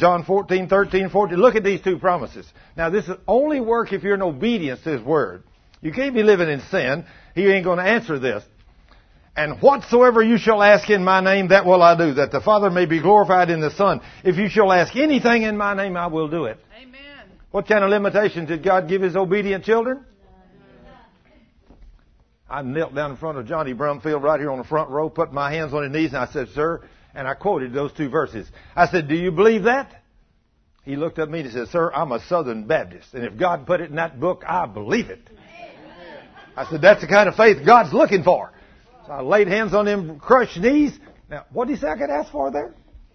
John 14, 13, 14. Look at these two promises. Now, this is only work if you're in obedience to His Word. You can't be living in sin. He ain't going to answer this. And whatsoever you shall ask in my name, that will I do, that the Father may be glorified in the Son. If you shall ask anything in my name, I will do it. Amen. What kind of limitations did God give His obedient children? I knelt down in front of Johnny Brumfield right here on the front row, put my hands on his knees, and I said, sir, and I quoted those two verses. I said, do you believe that? He looked at me and he said, sir, I'm a Southern Baptist, and if God put it in that book, I believe it. I said, that's the kind of faith God's looking for. So I laid hands on them crushed knees. Now, what did he say I could ask for there?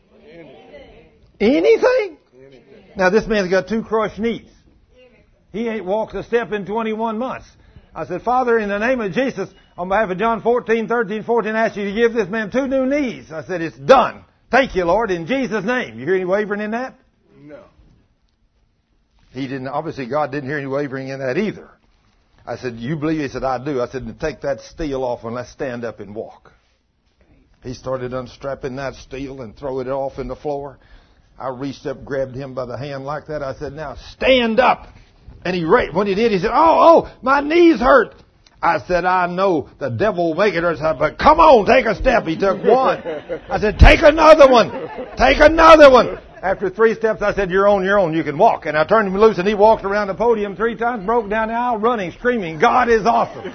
Anything? Now, this man's got two crushed knees. He ain't walked a step in 21 months. I said, Father, in the name of Jesus, on behalf of John 14, 13, 14, I ask you to give this man two new knees. I said, it's done. Thank you, Lord, in Jesus' name. You hear any wavering in that? No. He didn't. Obviously, God didn't hear any wavering in that either. I said, you believe? He said, I do. I said, take that steel off and let's stand up and walk. He started unstrapping that steel and throwing it off in the floor. I reached up, grabbed him by the hand like that. I said, now stand up. And when he did, he said, oh, my knees hurt. I said, I know the devil will make it hurt, but come on, take a step. He took one. I said, take another one. Take another one. After 3 steps, I said, you're on your own. You can walk. And I turned him loose, and he walked around the podium 3 times, broke down the aisle, running, screaming, God is awesome.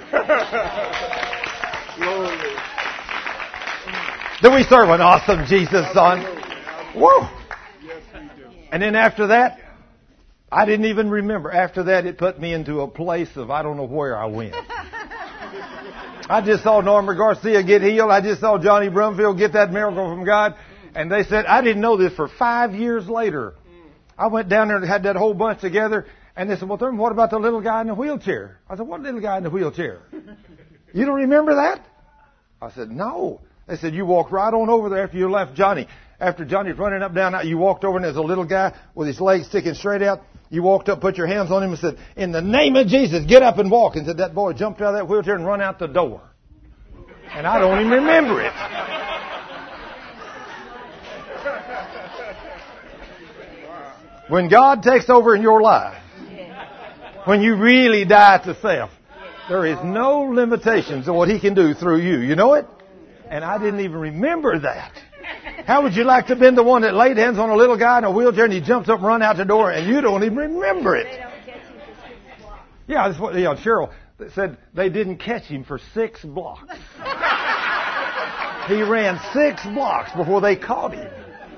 Do we serve an awesome Jesus, son? Woo! And then after that, I didn't even remember. After that, it put me into a place of I don't know where I went. I just saw Norma Garcia get healed. I just saw Johnny Brumfield get that miracle from God. And they said, I didn't know this for 5 years later. I went down there and had that whole bunch together. And they said, well, Thurman, what about the little guy in the wheelchair? I said, what little guy in the wheelchair? You don't remember that? I said, no. They said, you walked right on over there after you left Johnny. After Johnny's running up, down, you walked over and there's a little guy with his legs sticking straight out. You walked up, put your hands on him and said, in the name of Jesus, get up and walk. And said, that boy jumped out of that wheelchair and run out the door. And I don't even remember it. When God takes over in your life, when you really die to self, there is no limitations on what He can do through you. You know it? And I didn't even remember that. How would you like to have been the one that laid hands on a little guy in a wheelchair and he jumps up and runs out the door and you don't even remember it? Yeah, that's what Cheryl said. They didn't catch him for 6 blocks. He ran 6 blocks before they caught him.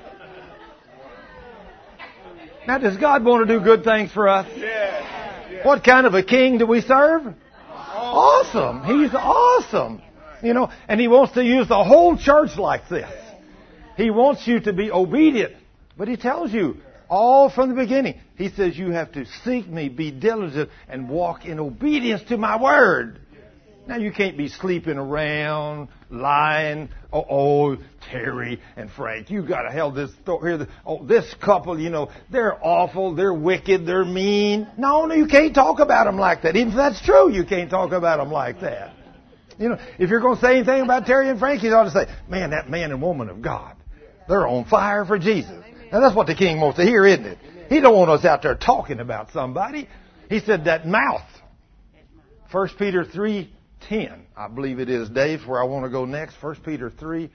Now, does God want to do good things for us? Yeah. What kind of a king do we serve? Awesome. He's awesome. You know, and He wants to use the whole church like this. He wants you to be obedient. But He tells you all from the beginning. He says you have to seek Me, be diligent, and walk in obedience to My word. Now, you can't be sleeping around, lying. Oh, Terry and Frank, you got to hell this here. This couple, you know, they're awful, they're wicked, they're mean. No, you can't talk about them like that. Even if that's true, you can't talk about them like that. You know, if you're going to say anything about Terry and Frank, you ought to say, man, that man and woman of God, they're on fire for Jesus. Now, that's what the King wants to hear, isn't it? He don't want us out there talking about somebody. He said that mouth. 1 Peter 3:10, I believe it is, Dave, where I want to go next. 1 Peter 3.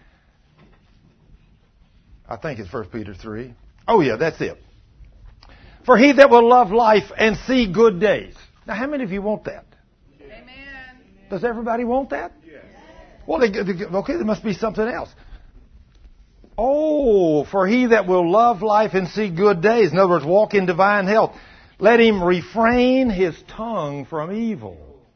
I think it's 1 Peter 3. Oh, yeah, that's it. For he that will love life and see good days. Now, how many of you want that? Amen. Does everybody want that? Yes. Well, okay, there must be something else. Oh, for he that will love life and see good days. In other words, walk in divine health. Let him refrain his tongue from evil.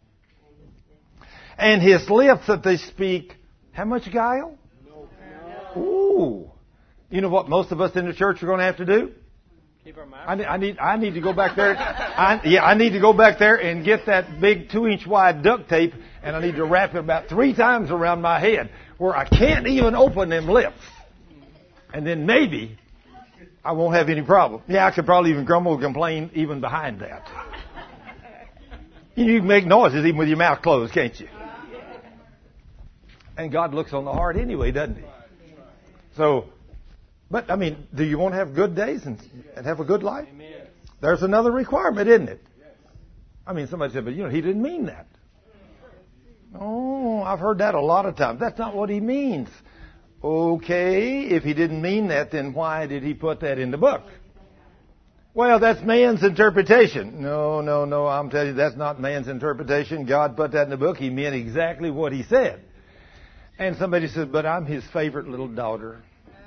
And his lips that they speak, how much guile? Ooh. You know what most of us in the church are going to have to do? Keep our mouth. I need to go back there. I need to go back there and get that big 2-inch wide duct tape, and I need to wrap it about 3 times around my head where I can't even open them lips. And then maybe I won't have any problem. Yeah, I could probably even grumble and complain even behind that. You can make noises even with your mouth closed, can't you? And God looks on the heart anyway, doesn't He? So, But, I mean, do you want to have good days and have a good life? There's another requirement, isn't it? I mean, somebody said, but, he didn't mean that. Oh, I've heard that a lot of times. That's not what he means. Okay, if he didn't mean that, then why did he put that in the book? Well, that's man's interpretation. No, I'm telling you, that's not man's interpretation. God put that in the book. He meant exactly what he said. And somebody said, but I'm his favorite little daughter.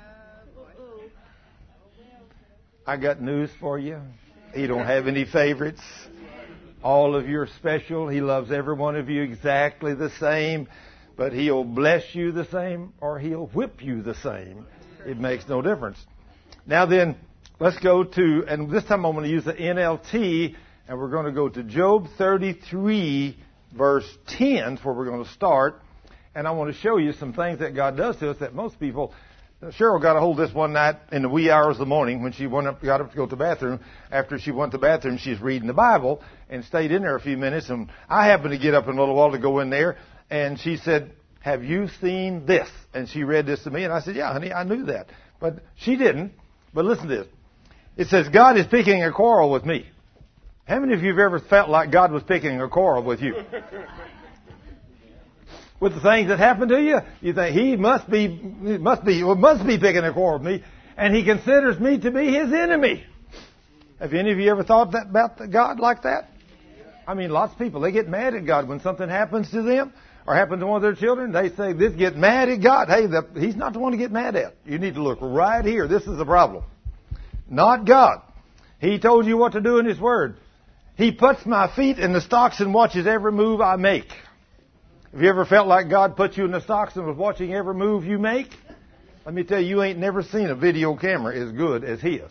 I got news for you. He don't have any favorites. All of you are special. He loves every one of you exactly the same. But he'll bless you the same or he'll whip you the same. It makes no difference. Now then, let's go to, and this time I'm going to use the NLT, and we're going to go to Job 33, verse 10, is where we're going to start. And I want to show you some things that God does to us that most people... Cheryl got a hold of this one night in the wee hours of the morning when she got up to go to the bathroom. After she went to the bathroom, she's reading the Bible and stayed in there a few minutes. And I happened to get up in a little while to go in there. And she said, have you seen this? And she read this to me. And I said, yeah, honey, I knew that. But she didn't. But listen to this. It says, God is picking a quarrel with me. How many of you have ever felt like God was picking a quarrel with you? With the things that happen to you, you think he must be picking a quarrel with me, and he considers me to be his enemy. Have any of you ever thought that about God like that? I mean, lots of people, they get mad at God when something happens to them or happens to one of their children. They say, "This get mad at God." Hey, he's not the one to get mad at. You need to look right here. This is the problem. Not God. He told you what to do in his word. He puts my feet in the stocks and watches every move I make. Have you ever felt like God put you in the stocks and was watching every move you make? Let me tell you, you ain't never seen a video camera as good as his.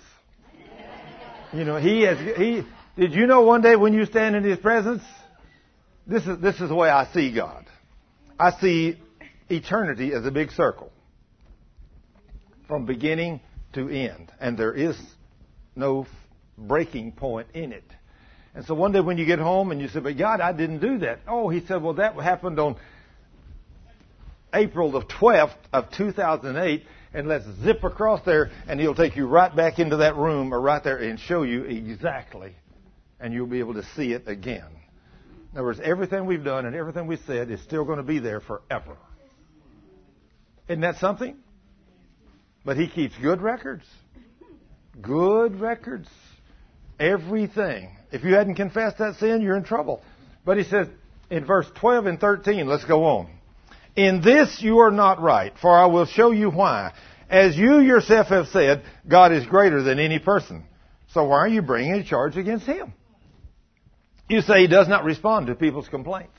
Did you know one day when you stand in his presence? This is the way I see God. I see eternity as a big circle. From beginning to end. And there is no breaking point in it. And so one day when you get home and you say, but God, I didn't do that. Oh, he said, well, that happened on April the 12th of 2008. And let's zip across there and he'll take you right back into that room or right there and show you exactly. And you'll be able to see it again. In other words, everything we've done and everything we said is still going to be there forever. Isn't that something? But he keeps good records. Good records. Everything. If you hadn't confessed that sin, you're in trouble. But he says in verse 12 and 13, let's go on. In this you are not right, for I will show you why. As you yourself have said, God is greater than any person. So why are you bringing a charge against him? You say he does not respond to people's complaints.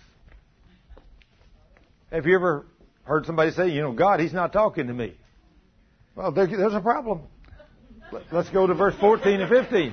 Have you ever heard somebody say, God, he's not talking to me? Well, there's a problem. Let's go to verse 14 and 15.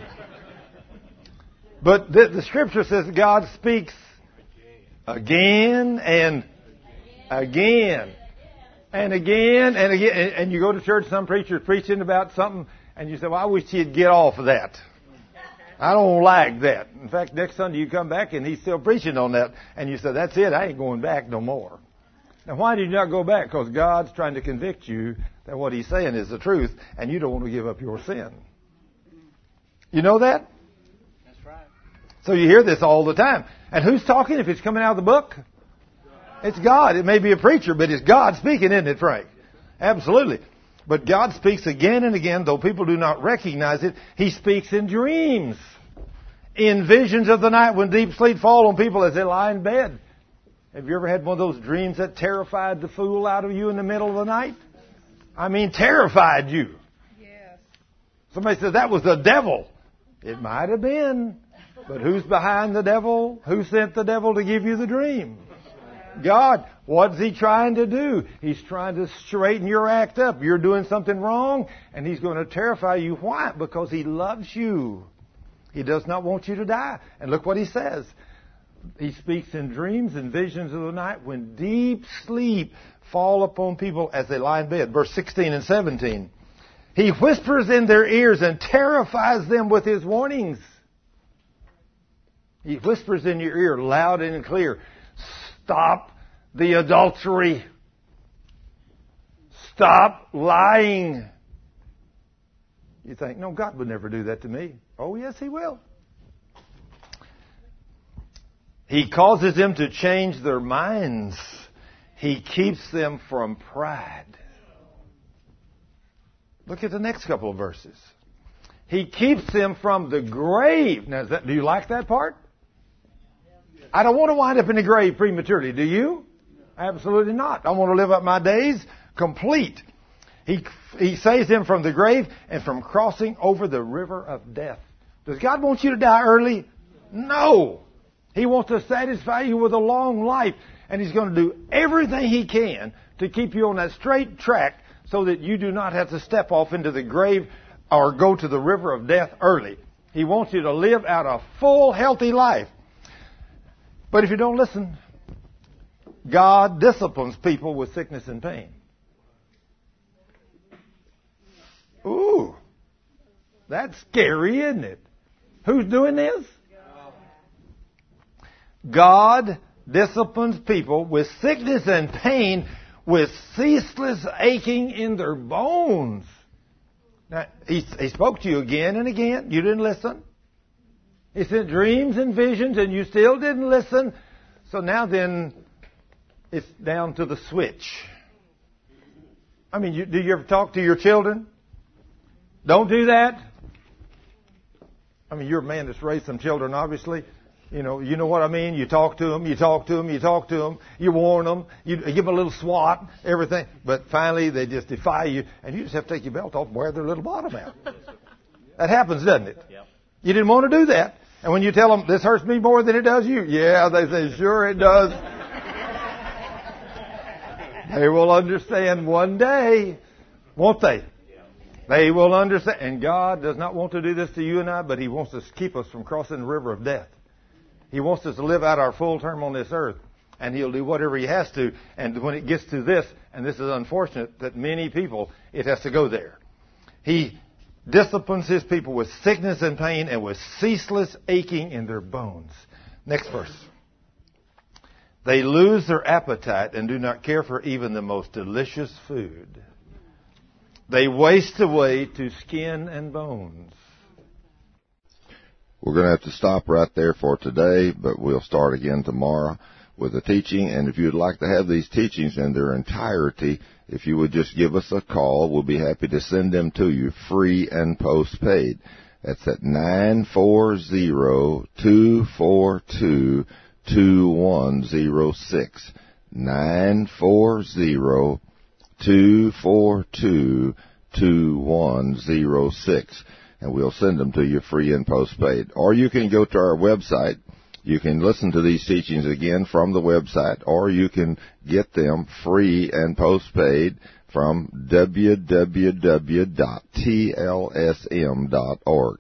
But the scripture says God speaks again and again and again and again. And you go to church, some preacher's preaching about something, and you say, well, I wish he'd get off of that. I don't like that. In fact, next Sunday you come back and he's still preaching on that. And you say, that's it, I ain't going back no more. Now, why did you not go back? Because God's trying to convict you that what he's saying is the truth, and you don't want to give up your sin. You know that? So you hear this all the time. And who's talking if it's coming out of the book? It's God. It may be a preacher, but it's God speaking, isn't it, Frank? Absolutely. But God speaks again and again, though people do not recognize it. He speaks in dreams. In visions of the night when deep sleep falls on people as they lie in bed. Have you ever had one of those dreams that terrified the fool out of you in the middle of the night? I mean, terrified you. Yes. Somebody said that was the devil. It might have been. But who's behind the devil? Who sent the devil to give you the dream? God. What's he trying to do? He's trying to straighten your act up. You're doing something wrong, and he's going to terrify you. Why? Because he loves you. He does not want you to die. And look what he says. He speaks in dreams and visions of the night when deep sleep fall upon people as they lie in bed. Verse 16 and 17. He whispers in their ears and terrifies them with his warnings. He whispers in your ear loud and clear. Stop the adultery. Stop lying. You think, no, God would never do that to me. Oh, yes, He will. He causes them to change their minds. He keeps them from pride. Look at the next couple of verses. He keeps them from the grave. Now, do you like that part? I don't want to wind up in the grave prematurely. Do you? Absolutely not. I want to live up my days complete. He saves them from the grave and from crossing over the river of death. Does God want you to die early? No. He wants to satisfy you with a long life. And He's going to do everything He can to keep you on that straight track so that you do not have to step off into the grave or go to the river of death early. He wants you to live out a full, healthy life. But if you don't listen, God disciplines people with sickness and pain. Ooh, that's scary, isn't it? Who's doing this? God disciplines people with sickness and pain, with ceaseless aching in their bones. Now, he spoke to you again and again. You didn't listen. He sent dreams and visions, and you still didn't listen. So now then, it's down to the switch. I mean, do you ever talk to your children? Don't do that. I mean, you're a man that's raised some children, obviously. You know what I mean? You talk to them, you warn them, you give them a little swat, everything. But finally, they just defy you, and you just have to take your belt off and wear their little bottom out. That happens, doesn't it? Yep. You didn't want to do that. And when you tell them, this hurts me more than it does you, yeah, they say, sure it does. They will understand one day, won't they? They will understand. And God does not want to do this to you and I, but He wants to keep us from crossing the river of death. He wants us to live out our full term on this earth. And He'll do whatever He has to. And when it gets to this, and this is unfortunate that many people, it has to go there. He disciplines His people with sickness and pain and with ceaseless aching in their bones. Next verse. They lose their appetite and do not care for even the most delicious food. They waste away to skin and bones. We're going to have to stop right there for today, but we'll start again tomorrow with the teaching. And if you'd like to have these teachings in their entirety, if you would just give us a call, we'll be happy to send them to you free and postpaid. That's at 940-242-2106. 940-242-2106. And we'll send them to you free and postpaid. Or you can go to our website. You can listen to these teachings again from the website, or you can get them free and postpaid from www.tlsm.org.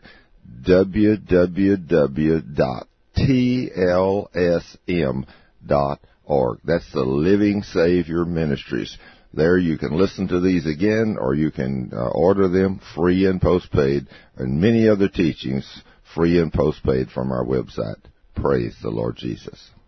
www.tlsm.org. That's the Living Savior Ministries. There you can listen to these again, or you can order them free and postpaid, and many other teachings free and postpaid from our website. Praise the Lord Jesus.